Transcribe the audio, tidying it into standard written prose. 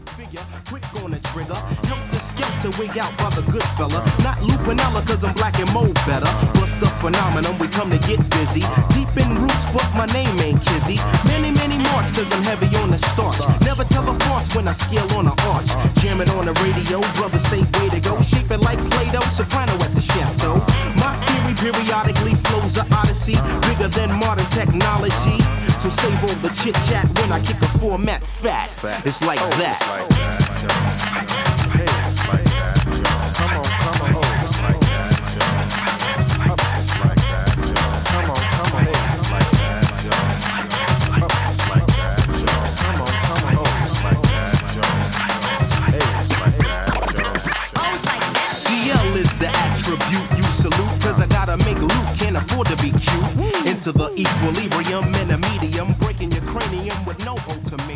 figure, quick on the trigger. Help the skelter wig out by the good fella. Not Lupinella, cause I'm black and mold better. Bust the phenomenon, we come to get busy. Deep in roots, but my name ain't Kizzy. Many march, cause I'm heavy on the starch. Never tell a farce when I scale on an arch. Jam it on the radio, brothers say way to go. Shape it like Play-Doh, soprano at the chateau. My theory periodically flows a odyssey, bigger than modern technology. So save all the chit chat when I kick a format fat. It's like that. It's like that. Hey, it's like that. Come on. It's like that. It's like that. Come on. It's like that. Come on. It's like that. It's like that. Come on. It's like that. Hey, it's like that. CL is the attribute you salute, cause I gotta make loot, can't afford to be cute. Into the equilibrium and a medium, breaking your cranium with no ultimatum.